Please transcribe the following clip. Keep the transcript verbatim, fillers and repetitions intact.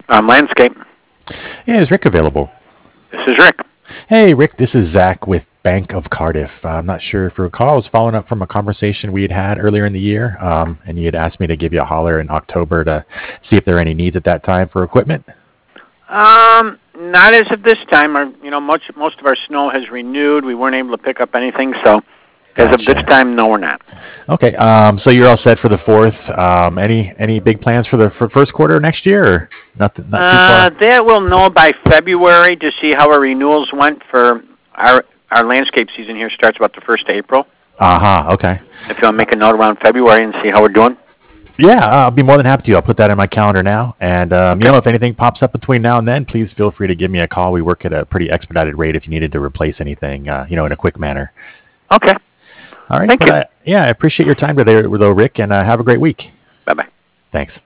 Um, landscape. Yeah, is Rick available? This is Rick. Hey, Rick, this is Zach with Bank of Cardiff. Uh, I'm not sure if you recall. I was following up from a conversation we had had earlier in the year, um, and you had asked me to give you a holler in October to see if there are any needs at that time for equipment. Um, not as of this time. Our, you know, much most of our snow has renewed. We weren't able to pick up anything, so as of this Gotcha. time, no, we're not. Okay, um, so you're all set for the fourth. Um, any any big plans for the for first quarter next year, or nothing? Not too Uh, far. that we'll know by February to see how our renewals went for our our landscape season here starts about the first of April. Uh huh. Okay. If you'll make a note around February and see how we're doing. Yeah, uh, I'll be more than happy to. I'll put that in my calendar now. And, um, you Okay. know, if anything pops up between now and then, please feel free to give me a call. We work at a pretty expedited rate if you needed to replace anything, uh, you know, in a quick manner. Okay. All right. Thank But, you. uh, yeah, I appreciate your time today, though, Rick, and uh, have a great week. Bye bye. Thanks.